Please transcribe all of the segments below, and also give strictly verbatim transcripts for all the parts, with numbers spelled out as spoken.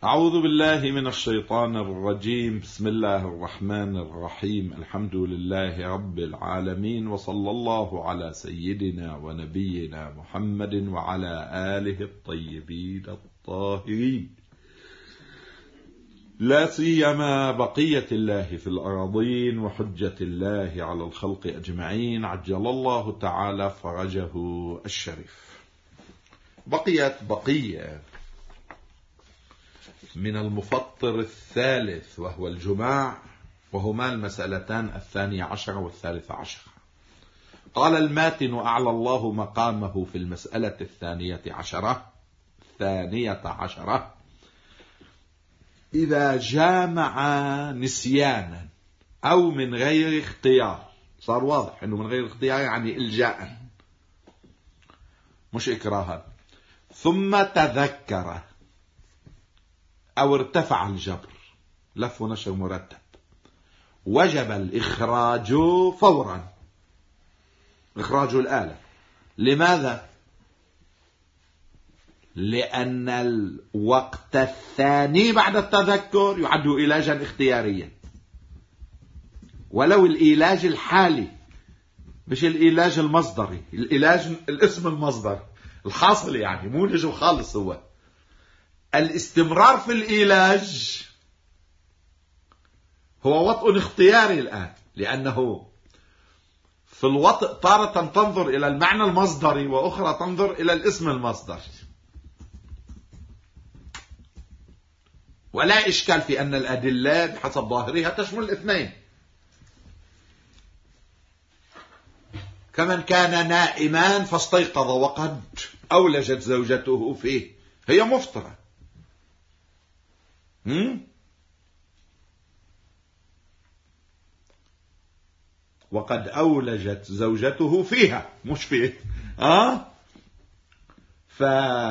أعوذ بالله من الشيطان الرجيم. بسم الله الرحمن الرحيم. الحمد لله رب العالمين، وصلى الله على سيدنا ونبينا محمد وعلى آله الطيبين الطاهرين، لا سيما بقية الله في الأراضين وحجة الله على الخلق أجمعين، عجل الله تعالى فرجه الشريف. بقيت بقية من المفطر الثالث وهو الجماع، وهما المسألتان الثانية عشر والثالثة عشر. قال الماتن أعلى الله مقامه في المسألة الثانية عشرة الثانية عشرة إذا جامع نسيانا أو من غير اختيار. صار واضح أنه من غير اختيار يعني إلجاء مش إكراها، ثم تذكر أو ارتفع الجبر لف ونشر مرتب، وجب الإخراج فورا، إخراج الآلة. لماذا؟ لأن الوقت الثاني بعد التذكر يعد إيلاجا اختياريا، ولو الإيلاج الحالي مش الإيلاج المصدري. الإيلاج الاسم المصدر الحاصل يعني مولج وخالص. هو الاستمرار في الإيلاج هو وطء اختياري الآن، لأنه في الوطء تارة تنظر إلى المعنى المصدري وأخرى تنظر إلى الاسم المصدر. ولا إشكال في أن الأدلة بحسب ظاهرها تشمل الاثنين. كمن كان نائما فاستيقظ وقد أولجت زوجته فيه، هي مفطرة. هم؟ وقد أولجت زوجته فيها مش فيه. أه؟ ف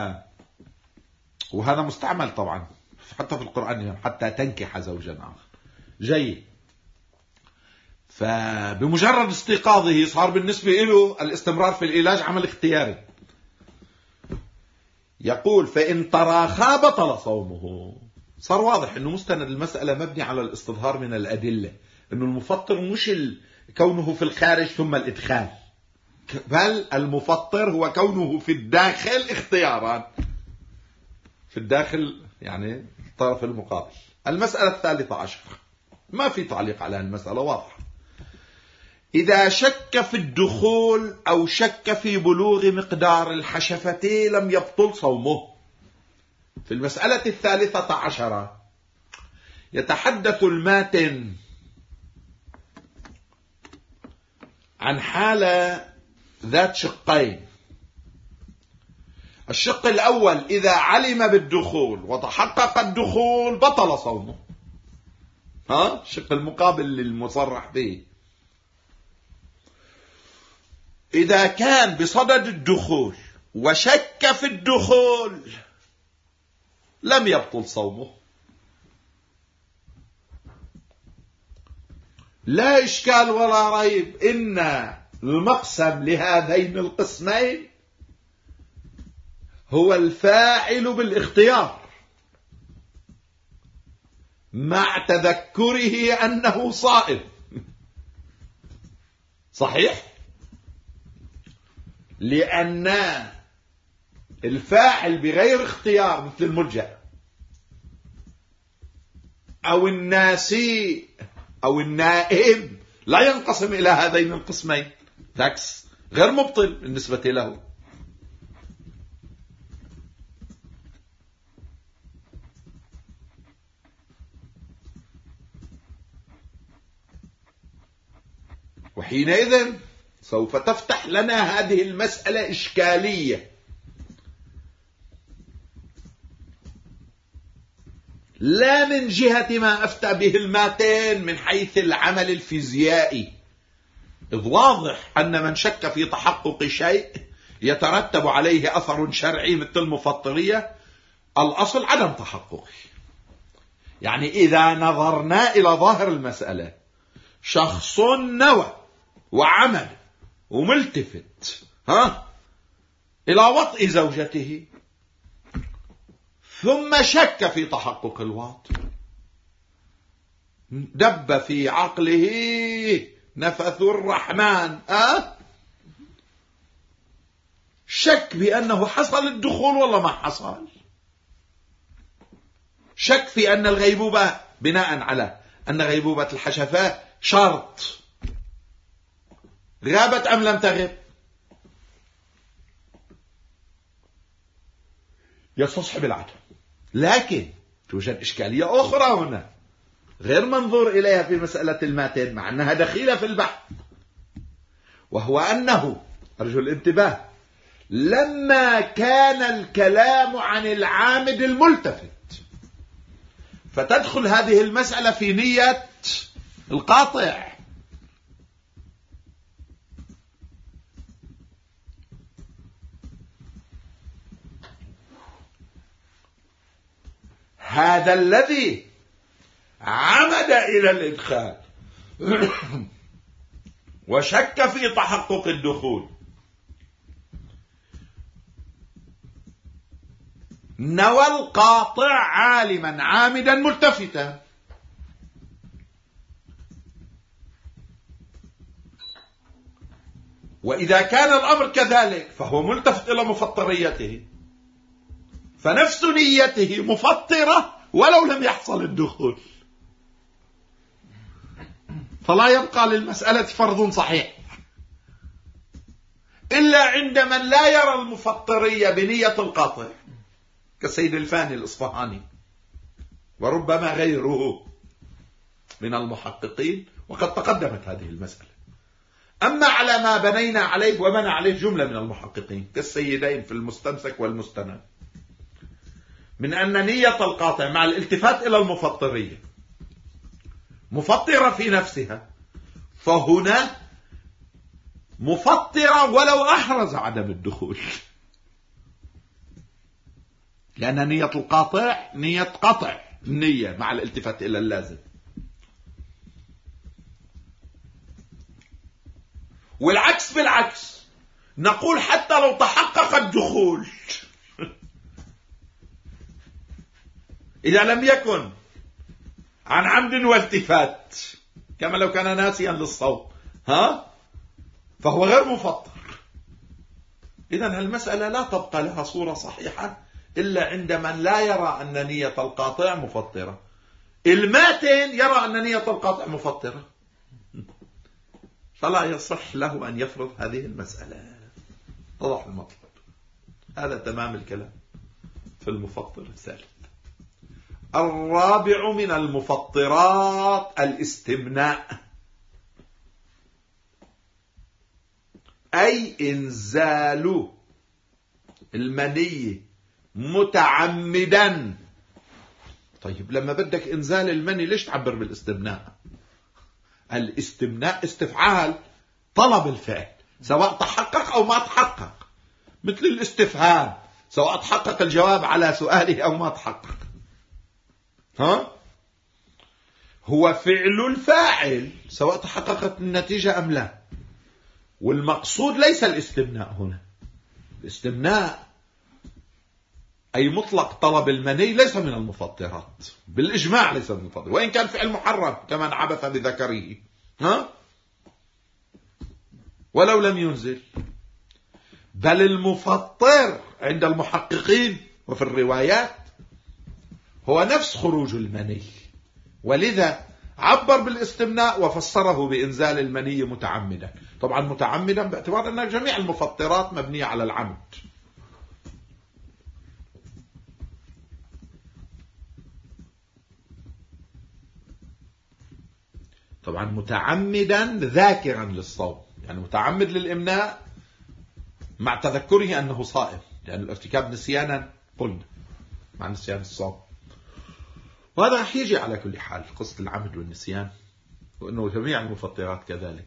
وهذا مستعمل طبعا حتى في القرآن، حتى تنكح زوجا آخر. جيد. فبمجرد استيقاظه صار بالنسبة له الاستمرار في العلاج عمل اختياري. يقول فإن تراخى بطل صومه. صار واضح أنه مستند المسألة مبني على الاستظهار من الأدلة، أنه المفطر مش كونه في الخارج ثم الإدخال، بل المفطر هو كونه في الداخل اختيارا، في الداخل يعني الطرف المقابل. المسألة الثالثة عشر ما في تعليق على المسألة، واضحة. إذا شك في الدخول أو شك في بلوغ مقدار الحشفة لم يبطل صومه. في المسألة الثالثة عشرة يتحدث الماتن عن حالة ذات شقين. الشق الأول إذا علم بالدخول وتحقق الدخول بطل صومه. ها؟ الشق المقابل للمصرح به. إذا كان بصدد الدخول وشك في الدخول لم يبطل صومه. لا إشكال ولا ريب إن المقسم لهذين القسمين هو الفاعل بالاختيار مع تذكره أنه صائم. صحيح؟ لأن الفاعل بغير اختيار مثل الملجأ أو الناسي أو النائم لا ينقسم إلى هذين القسمين، تاكس غير مبطل بالنسبة له. وحينئذ سوف تفتح لنا هذه المسألة إشكالية. لا من جهة ما أفتى به الماتن من حيث العمل الفيزيائي، إذ واضح أن من شك في تحقق شيء يترتب عليه أثر شرعي مثل المفطرية، الأصل عدم تحققه. يعني إذا نظرنا إلى ظاهر المسألة، شخص نوى وعمل وملتفت ها إلى وطئ زوجته، ثم شك في تحقق الواطن، دب في عقله نفث الرحمن، أه؟ شك بأنه حصل الدخول والله ما حصل، شك في أن الغيبوبة بناء على أن غيبوبة الحشفاء شرط، غابت أم لم تغب؟ يستصحب العدم. لكن توجد إشكالية أخرى هنا غير منظور إليها في مسألة الماتن مع أنها دخيلة في البحث، وهو أنه أرجو الانتباه لما كان الكلام عن العامد الملتفت فتدخل هذه المسألة في نية القاطع، هذا الذي عمد إلى الإدخال وشك في تحقق الدخول نوى القاطع عالما عامدا ملتفتا، وإذا كان الأمر كذلك فهو ملتفت إلى مفطريته، فنفس نيته مفطرة ولو لم يحصل الدخول، فلا يبقى للمسألة فرض صحيح إلا عند من لا يرى المفطرية بنية القاطع كالسيد الفاني الإصفهاني وربما غيره من المحققين، وقد تقدمت هذه المسألة. أما على ما بنينا عليه وبنى عليه جملة من المحققين كالسيدين في المستمسك والمستند من أن نية القاطع مع الالتفات إلى المفطرية مفطرة في نفسها، فهنا مفطرة ولو أحرز عدم الدخول، لأن نية القاطع نية قطع النية مع الالتفات إلى اللازم. والعكس بالعكس، نقول حتى لو تحقق الدخول إذا لم يكن عن عمد والتفات كما لو كان ناسيا للصوت ها فهو غير مفطر. إذن المسألة لا تبقى لها صورة صحيحة إلا عند من لا يرى أن نية القاطع مفطرة. الماتن يرى أن نية القاطع مفطرة، فلا يصح له أن يفرض هذه المسألة. وضح المطلب. هذا تمام الكلام في المفطر الثالث. الرابع من المفطرات الاستمناء، أي إنزال المني متعمدا. طيب لما بدك إنزال المني ليش تعبر بالاستمناء؟ الاستمناء استفعال طلب الفعل سواء تحقق أو ما تحقق، مثل الاستفهام سواء تحقق الجواب على سؤاله أو ما تحقق. ها؟ هو فعل الفاعل سواء تحققت النتيجة أم لا. والمقصود ليس الاستمناء هنا. الاستمناء أي مطلق طلب المني ليس من المفطرات بالإجماع، ليس من المفطرات، وإن كان فعل محرم كمن عبث بذكره ها؟ ولو لم ينزل. بل المفطر عند المحققين وفي الروايات هو نفس خروج المني، ولذا عبر بالاستمناء وفسره بإنزال المني متعمدا. طبعا متعمدا باعتبار أن جميع المفطرات مبنية على العمد. طبعا متعمدا ذاكرا للصوم، يعني متعمد للإمناء مع تذكره أنه صائم، لأن يعني الارتكاب نسيانا قلنا مع نسيان الصوم. وهذا رح يجي على كل حال قصة العمد والنسيان، وأنه جميع المفطرات كذلك.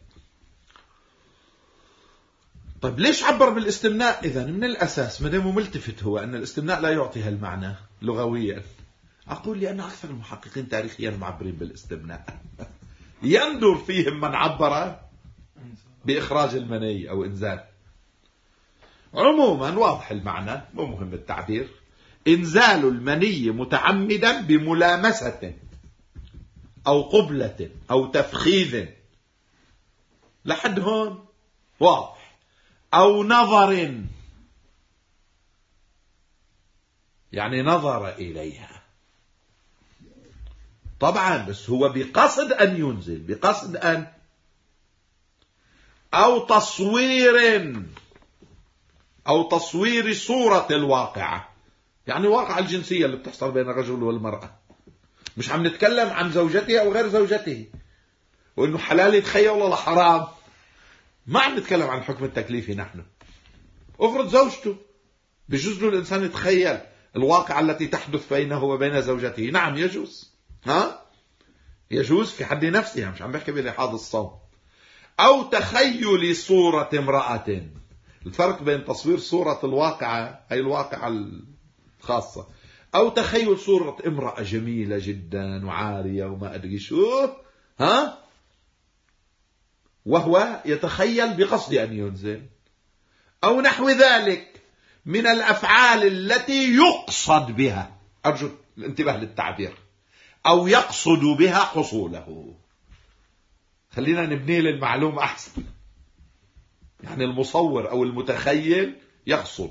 طيب ليش عبر بالاستمناء إذن؟ من الأساس ما دام ملتفت هو أن الاستمناء لا يعطي هالمعنى لغويا. أقول لأن أكثر المحققين تاريخيا معبرين بالاستمناء يندر فيهم من عبر بإخراج المني أو إنزال. عموما واضح المعنى، مو مهم التعبير. إنزال المني متعمدا بملامسة أو قبلة أو تفخيذ، لحد هون واضح، أو نظر، يعني نظر إليها طبعا، بس هو بقصد أن ينزل، بقصد أن، أو تصوير، أو تصوير صورة الواقعة، يعني الواقعة الجنسية اللي بتحصل بين الرجل والمرأة، مش عم نتكلم عن زوجته أو غير زوجته وإنه حلال يتخيل ولا حرام، ما عم نتكلم عن الحكم التكليفي. نحن افرض زوجته، بجوز له الإنسان يتخيل الواقعة التي تحدث بينه وبين زوجته، نعم يجوز، ها يجوز في حد نفسها، مش عم بحكي بلحاظ الصوم. أو تخيل صورة امرأة، الفرق بين تصوير صورة الواقعة، هي الواقعة الخاصة، أو تخيل صورة امرأة جميلة جدا وعارية وما أدري شو، ها وهو يتخيل بقصد أن ينزل، أو نحو ذلك من الأفعال التي يقصد بها، أرجو الانتباه للتعبير، أو يقصد بها حصوله. خلينا نبني للمعلومة أحسن، يعني المصور أو المتخيل يقصد،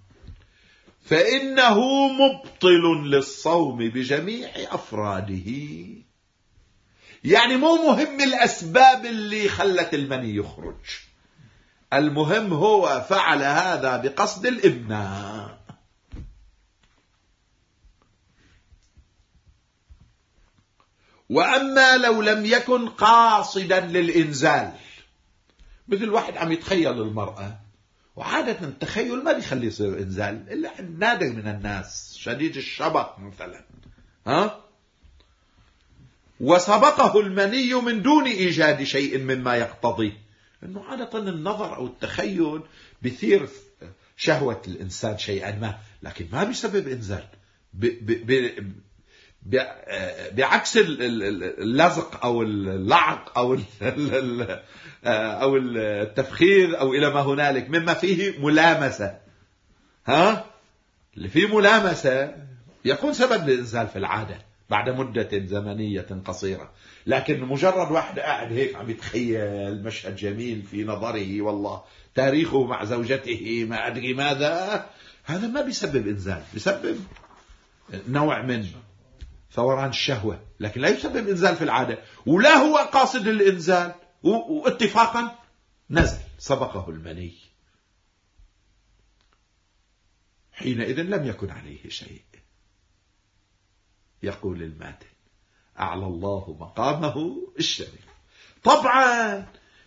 فإنه مبطل للصوم بجميع أفراده. يعني مو مهم الأسباب اللي خلت المني يخرج، المهم هو فعل هذا بقصد الإمناء. وأما لو لم يكن قاصدا للإنزال، مثل واحد عم يتخيل المرأة، وعادة التخيل ما بيخلي يصير إنزال إلا نادر من الناس، شديد الشبق مثلا، ها وسبقه المني من دون إيجاد شيء مما يقتضي، إنه عادة النظر أو التخيل بيثير شهوة الإنسان شيئا ما، لكن ما بيسبب إنزال، ب ب ب بعكس اللزق أو اللعق أو أو التفخير أو إلى ما هنالك مما فيه ملامسة، ها اللي فيه ملامسة يكون سبب للإنزال في العادة بعد مدة زمنية قصيرة. لكن مجرد واحد قاعد هيك عم يتخيل مشهد جميل في نظره، والله تاريخه مع زوجته ما أدري ماذا، هذا ما بيسبب إنزال، بيسبب نوع من ثوران الشهوة، لكن لا يسبب إنزال في العادة، ولا هو قاصد الإنزال، واتفاقا نزل سبقه المني، حينئذ لم يكن عليه شيء. يقول الماتن أعلى الله مقامه الشريف. طبعا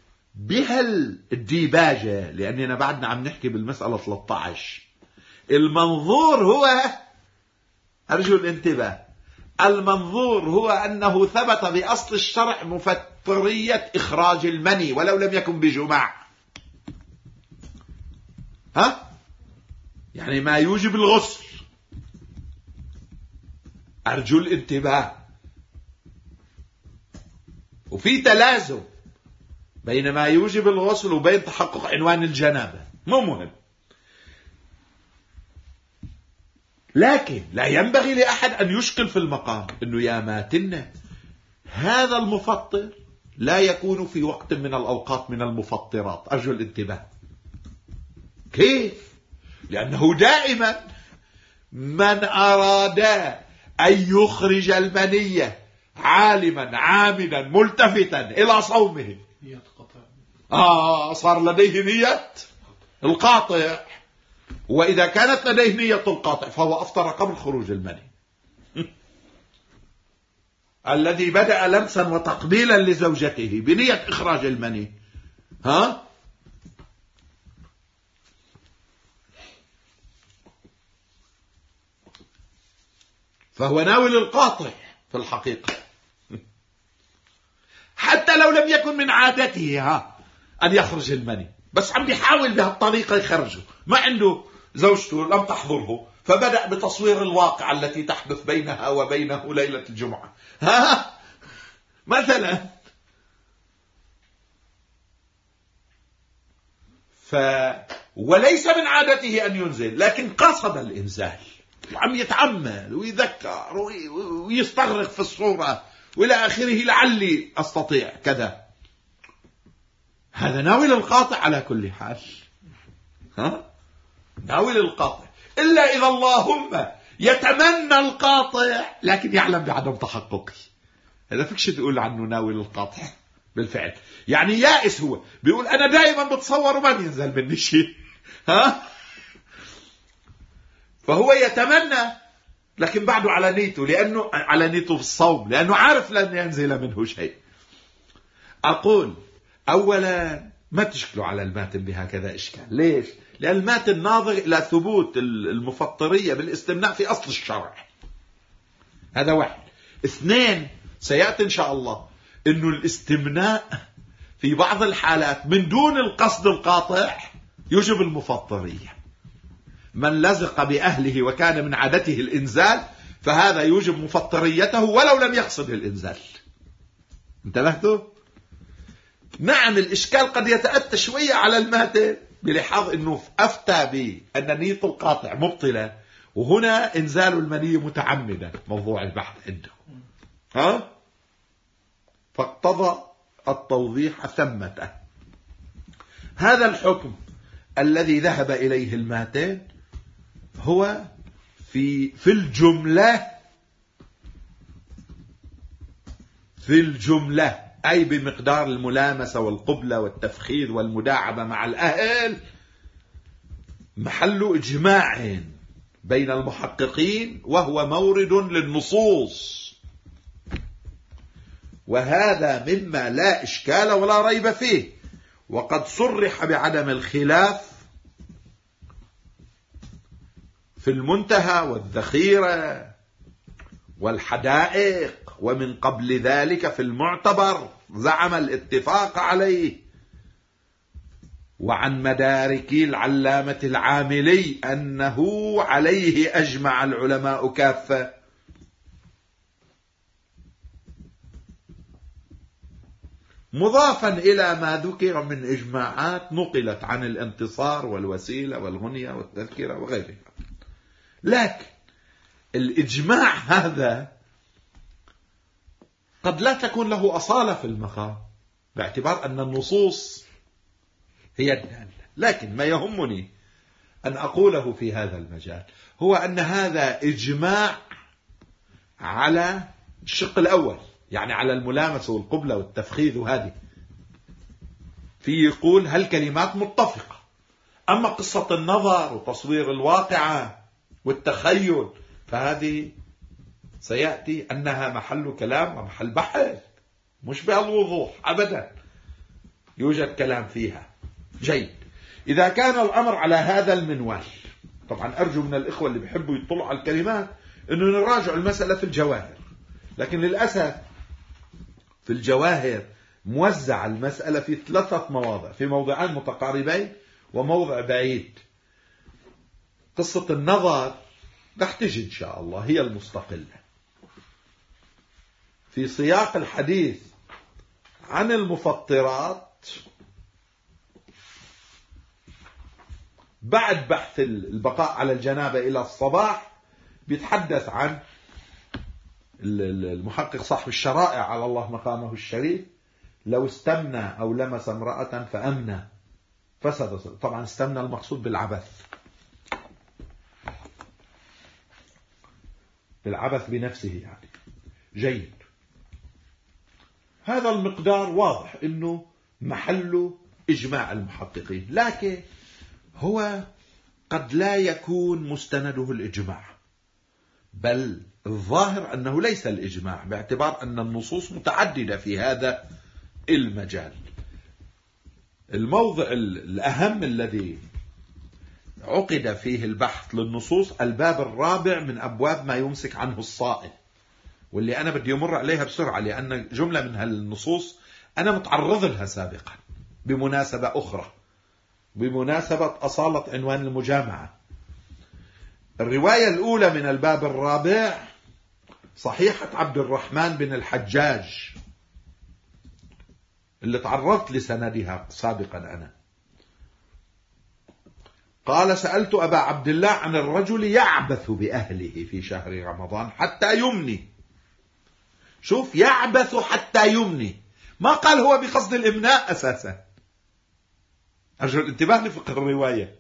بهالديباجة، لأننا بعدنا عم نحكي بالمسألة ثلاثة عشر، المنظور هو، أرجو الانتباه، المنظور هو أنه ثبت بأصل الشرع مفترية إخراج المني ولو لم يكن بجماع، ها يعني ما يوجب الغسل، أرجو الانتباه، وفي تلازم بين ما يوجب الغسل وبين تحقق عنوان الجنابة، مو مهم. لكن لا ينبغي لأحد أن يشكل في المقام أنه يا ماتنا هذا المفطر لا يكون في وقت من الأوقات من المفطرات، أرجو الانتباه. كيف؟ لأنه دائما من أراد أن يخرج المنية عالما عامدا ملتفتا إلى صومه آه صار لديه نية القاطع، وإذا كانت لديه نية القاطع فهو أفطر قبل خروج المني. الذي بدأ لمسا وتقبيلا لزوجته بنية إخراج المني، ها فهو ناول القاطع في الحقيقة، حتى لو لم يكن من عادته ها أن يخرج المني، بس عم بيحاول بهالطريقة يخرجه، ما عنده زوجته لم تحضره، فبدأ بتصوير الواقع التي تحدث بينها وبينه ليلة الجمعة، ها مثلا. ف وليس من عادته أن ينزل، لكن قصد الإنزال وعم يتعمل ويذكر ويستغرق في الصورة وإلى آخره لعلي أستطيع كذا. هذا ناوي للقاطع على كل حال، ها؟ ناوي للقاطع، إلا إذا اللهم يتمنى القاطع لكن يعلم بعدم تحققه، هذا فيكش تقول عنه ناوي للقاطع بالفعل. يعني يائس، هو بيقول أنا دائما بتصور وما ينزل مني شيء، ها؟ فهو يتمنى لكن بعده على نيته، لأنه على نيته في الصوم، لأنه عارف لن ينزل منه شيء. أقول أولا ما تشكلوا على الماتن بهكذا إشكال. ليش؟ لأن الماتن ناظر إلى ثبوت المفطرية بالاستمناء في أصل الشرع، هذا واحد. اثنين، سيأتي إن شاء الله إنه الاستمناء في بعض الحالات من دون القصد القاطع يجب المفطرية. من لزق بأهله وكان من عادته الإنزال فهذا يوجب مفطريته ولو لم يقصد الإنزال. انتبهتوا؟ نعم الإشكال قد يتأتى شوية على الماتن بلحاظ أنه أفتى بأن نية القاطع مبطلة، وهنا إنزال المني متعمدا موضوع البحث عنده، ها؟ فاقتضى التوضيح ثمته. هذا الحكم الذي ذهب إليه الماتن هو في في الجملة في الجملة أي بمقدار الملامسة والقبلة والتفخيذ والمداعبة مع الأهل محل إجماع بين المحققين، وهو مورد للنصوص، وهذا مما لا إشكال ولا ريب فيه. وقد صرح بعدم الخلاف في المنتهى والذخيرة والحدائق، ومن قبل ذلك في المعتبر زعم الاتفاق عليه. وعن مدارك العلامة العاملي أنه عليه أجمع العلماء كافة. مضافا إلى ما ذكر من إجماعات نقلت عن الانتصار والوسيلة والغنية والتذكرة وغيرها. لكن الإجماع هذا قد لا تكون له أصالة في المقام باعتبار أن النصوص هي الدالة. لكن ما يهمني أن أقوله في هذا المجال هو أن هذا إجماع على الشق الأول، يعني على الملامسة والقبلة والتفخيذ، وهذه في يقول هالكلمات متفقة. أما قصة النظر وتصوير الواقعة والتخيل فهذه سيأتي أنها محل كلام ومحل بحث، مش بهالوضوح أبدا، يوجد كلام فيها. جيد، إذا كان الأمر على هذا المنوال، طبعا أرجو من الإخوة اللي بيحبوا يطلعوا على الكلمات أنه نراجع المسألة في الجواهر، لكن للأسف في الجواهر موزع المسألة في ثلاثة مواضع، في موضعين متقاربين وموضع بعيد. قصة النظر رح تجي إن شاء الله هي المستقلة في سياق الحديث عن المفطرات بعد بحث البقاء على الجنابة إلى الصباح. بيتحدث عن المحقق صاحب الشرائع على الله مقامه الشريف لو استمنى أو لمس امرأة فأمنى فسد. طبعا استمنى المقصود بالعبث، بالعبث بنفسه يعني. جيد، هذا المقدار واضح انه محل اجماع المحققين، لكن هو قد لا يكون مستنده الاجماع، بل الظاهر انه ليس الاجماع باعتبار ان النصوص متعددة في هذا المجال. الموضع الاهم الذي عقد فيه البحث للنصوص الباب الرابع من أبواب ما يمسك عنه الصائل، واللي أنا بدي أمر عليها بسرعة لأن جملة من هالنصوص أنا متعرض لها سابقا بمناسبة أخرى، بمناسبة أصالة عنوان المجامعة. الرواية الأولى من الباب الرابع صحيحة عبد الرحمن بن الحجاج اللي تعرضت لسندها سابقا أنا. قال سألت أبا عبد الله عن الرجل يعبث بأهله في شهر رمضان حتى يمني. شوف، يعبث حتى يمني، ما قال هو بقصد الإمناء أساسا. أرجو الانتباه لفقه الرواية،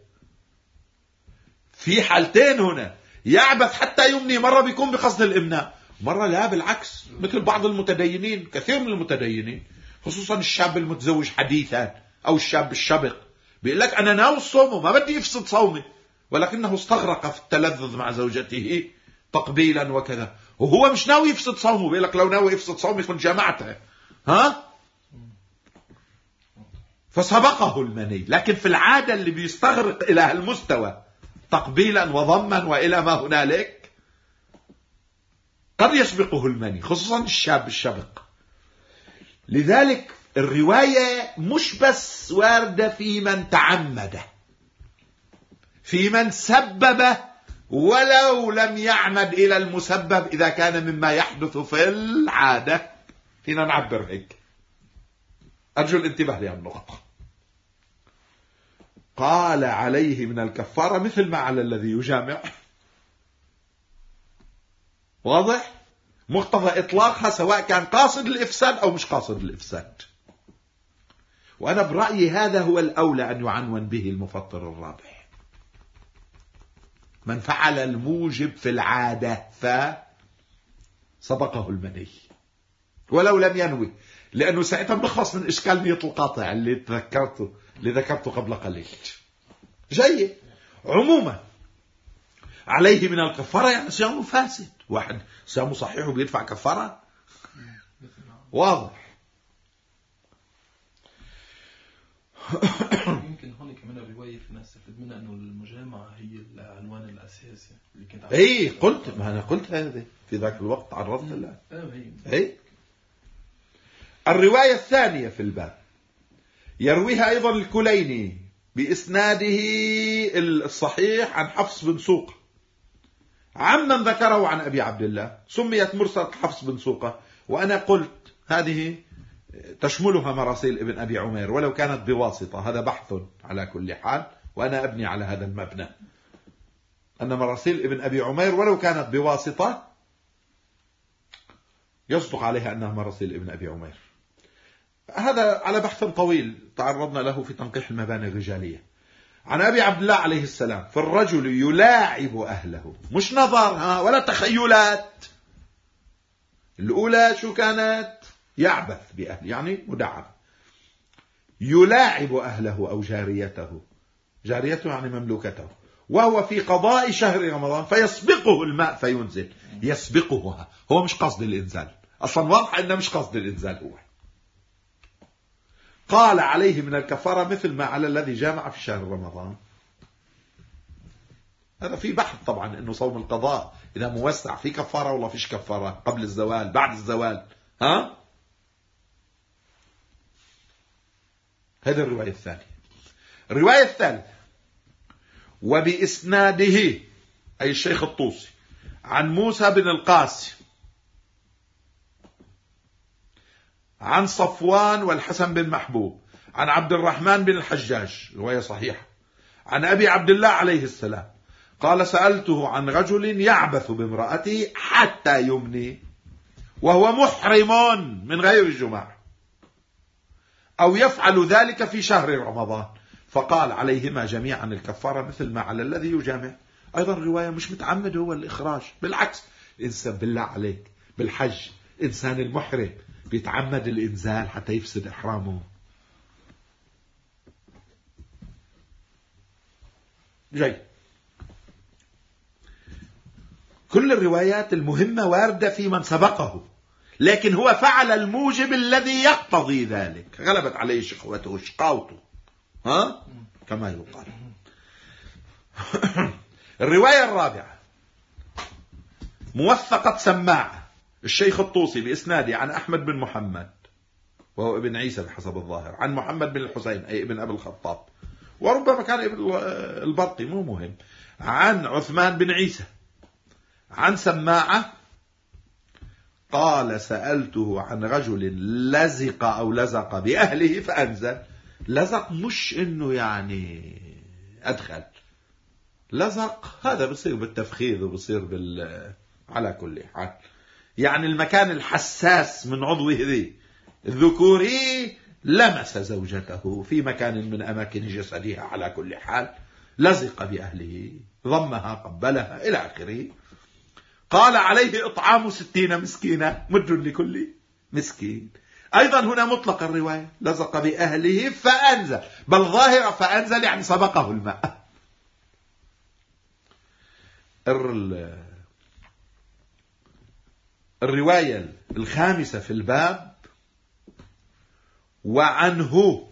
في حالتين هنا، يعبث حتى يمني، مرة بيكون بقصد الإمناء، مرة لا بالعكس، مثل بعض المتدينين، كثير من المتدينين خصوصا الشاب المتزوج حديثا أو الشاب الشبق، بيقول لك أنا ناوي الصوم وما بدي يفسد صومي، ولكنه استغرق في التلذذ مع زوجته تقبيلا وكذا، وهو مش ناوي يفسد صومه. بيقول لك لو ناوي يفسد صومي كنت جمعتها، ها؟ فسبقه المني. لكن في العادة اللي بيستغرق إلى هالمستوى تقبيلا وضما وإلى ما هنالك قد يسبقه المني، خصوصا الشاب الشبق. لذلك الرواية مش بس واردة في من تعمد، في من سبب ولو لم يعمد إلى المسبب إذا كان مما يحدث في العادة. فينا نعبر هيك. أرجو الانتباه لهذه النقطة. قال عليه من الكفارة مثل ما على الذي يجامع. واضح؟ مقتضى إطلاقها سواء كان قاصد الإفساد أو مش قاصد الإفساد. وأنا برأيي هذا هو الأولى أن يعنون به المفطر الرابع، من فعل الموجب في العادة فسبقه المني ولو لم ينوي، لأنه ساعتها بنخلص من إشكال نية القاطع اللي تذكرته اللي ذكرته قبل قليل. جيد. عموما عليه من الكفارة يعني صيامه فاسد. واحد صيامه صحيح وبيدفع كفارة؟ واضح. يمكن هون كمان الرواية في ناس تفيد منها أنه المجامعة هي العنوان الأساسي اللي كنت اي قلت، ما أنا قلت هذا في ذاك الوقت، عرضت لها. اي الرواية الثانية في الباب يرويها أيضا الكليني بإسناده الصحيح عن حفص بن سوقة عمن ذكره عن أبي عبد الله، سميت مرسلة حفص بن سوقة، وأنا قلت هذه تشملها مراسيل ابن أبي عمير ولو كانت بواسطة. هذا بحث على كل حال، وأنا أبني على هذا المبنى أن مراسيل ابن أبي عمير ولو كانت بواسطة يصدق عليها أنها مراسيل ابن أبي عمير. هذا على بحث طويل تعرضنا له في تنقيح المباني الرجالية. عن أبي عبد الله عليه السلام في الرجل يلاعب أهله، مش نظر ها ولا تخيلات. الأولى شو كانت؟ يعبث بأهله يعني مدعب. يلاعب أهله أو جاريته، جاريته يعني مملوكته، وهو في قضاء شهر رمضان فيسبقه الماء فينزل. يسبقه هو مش قصد الإنزال أصلا، واضح أنه مش قصد الإنزال هو. قال عليه من الكفارة مثل ما على الذي جامع في شهر رمضان. هذا في بحث طبعا أنه صوم القضاء إذا موسع في كفارة ولا فيش كفارة، قبل الزوال بعد الزوال. ها هذا الرواية الثانية. الرواية الثالثة وبإسناده أي الشيخ الطوسي عن موسى بن القاسم عن صفوان والحسن بن محبوب عن عبد الرحمن بن الحجاج، رواية صحيحة، عن أبي عبد الله عليه السلام قال سألته عن رجل يعبث بامرأته حتى يمني وهو محرم من غير الجماع أو يفعل ذلك في شهر رمضان، فقال عليهما جميعا الكفارة مثل ما على الذي يجامع. أيضا الرواية مش متعمد هو الإخراج، بالعكس الإنسان بالله عليك بالحج إنسان المحرم بيتعمد الإنزال حتى يفسد إحرامه. جاي كل الروايات المهمة واردة في من سبقه، لكن هو فعل الموجب الذي يقتضي ذلك، غلبت عليه شقوته وشقاوته، ها كما يقال. الرواية الرابعة موثقة سماعة الشيخ الطوسي بإسناده عن أحمد بن محمد وهو ابن عيسى بحسب الظاهر، عن محمد بن الحسين أي ابن أبي الخطاب، وربما كان ابن البرقي مو مهم، عن عثمان بن عيسى عن سماعة قال سألته عن رجل لزق أو لزق بأهله فأنزل. لزق مش إنه يعني أدخل، لزق هذا بصير بالتفخيذ وبصير بال على كل حال. يعني المكان الحساس من عضوه ذي الذكوري لمس زوجته في مكان من أماكن جسدها على كل حال، لزق بأهله، ضمها، قبلها إلى آخره. قال عليه إطعام ستين مسكينة، مد لكل مسكين. أيضا هنا مطلق الرواية، لزق بأهله فأنزل، بل ظاهرة فأنزل يعني سبقه الماء. الرواية الخامسة في الباب: وعنه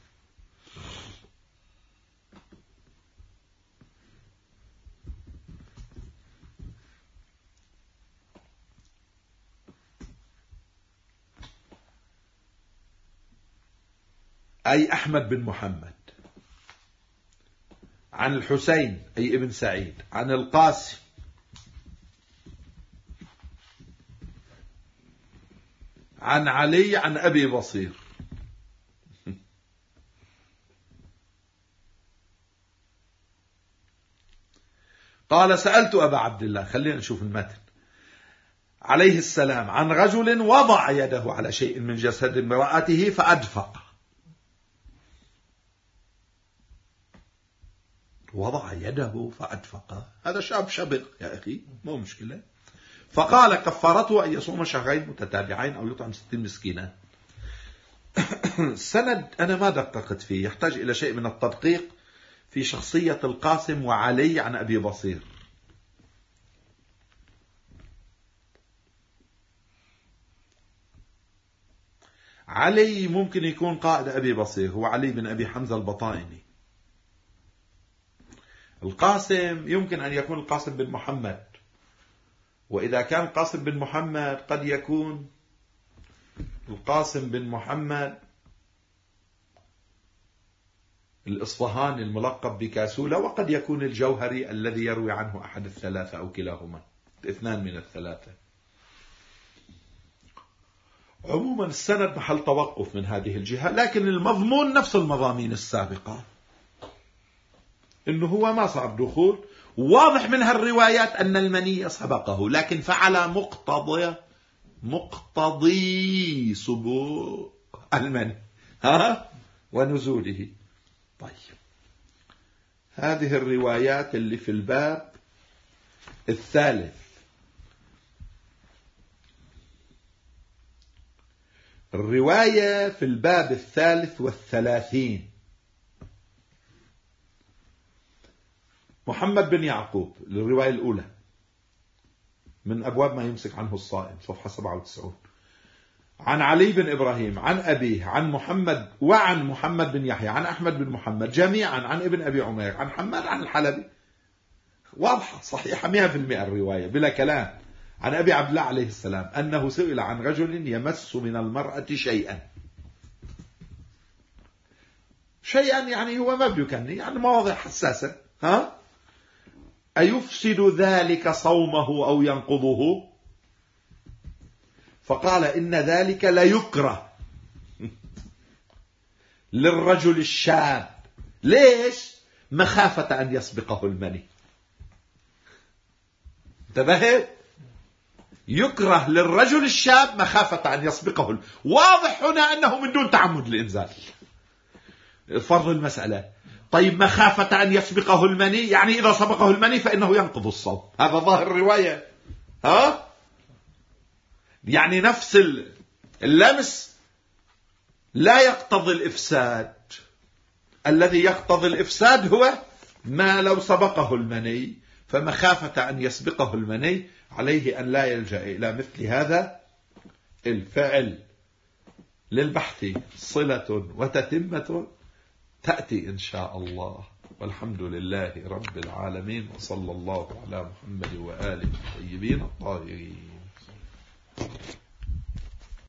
أي أحمد بن محمد، عن الحسين أي ابن سعيد، عن القاسم، عن علي، عن أبي بصير. قال سألت أبا عبد الله، خلينا نشوف المتن، عليه السلام عن رجل وضع يده على شيء من جسد امرأته فأدفق. وضع يده فأدفق، هذا شاب شبق يا أخي، مو مشكلة. فقال كفارته أن يصوم شهرين متتابعين أو يطعم ستين مسكينا. السند أنا ما دققت فيه، يحتاج إلى شيء من التدقيق في شخصية القاسم وعلي عن أبي بصير. علي ممكن يكون قائد أبي بصير، هو علي بن أبي حمزة البطائني. القاسم يمكن أن يكون القاسم بن محمد، وإذا كان القاسم بن محمد قد يكون القاسم بن محمد الإصفهاني الملقب بكاسولة، وقد يكون الجوهري الذي يروي عنه أحد الثلاثة أو كلاهما، اثنان من الثلاثة. عموما السند محل توقف من هذه الجهة، لكن المضمون نفس المضامين السابقة، إنه هو ما صار دخول. واضح من هالروايات أن المني سبقه، لكن فعل مقتضي مقتضي سبوق المني ها ونزوله. طيب، هذه الروايات اللي في الباب الثالث. الرواية في الباب الثالث والثلاثين: محمد بن يعقوب، الرواية الأولى من أبواب ما يمسك عنه الصائم، صفحة سبعة وتسعين. عن علي بن إبراهيم عن أبيه عن محمد وعن محمد بن يحيى عن أحمد بن محمد جميعا عن ابن أبي عمير عن حماد عن الحلبي. واضحة صحيحة مئة بالمئة الرواية بلا كلام. عن أبي عبد الله عليه السلام أنه سئل عن رجل يمس من المرأة شيئا. شيئا يعني هو ما بيكني، يعني مواضع حساسة. ها أيفسد ذلك صومه أو ينقضه؟ فقال إن ذلك لا يكره للرجل الشاب. ليش؟ مخافة أن يسبقه المني. انتبهت؟ يكره للرجل الشاب مخافة أن يسبقه المني. واضح هنا أنه من دون تعمد الإنزال، فرض المسألة. طيب، مخافة أن يسبقه المني يعني إذا سبقه المني فإنه ينقض الصوم، هذا ظاهر الرواية. ها؟ يعني نفس اللمس لا يقتضي الإفساد، الذي يقتضي الإفساد هو ما لو سبقه المني، فمخافة أن يسبقه المني عليه أن لا يلجأ إلى مثل هذا الفعل. للبحث صلة وتتمة تأتي إن شاء الله، والحمد لله رب العالمين، وصلى الله على محمد وآله الطيبين الطاهرين.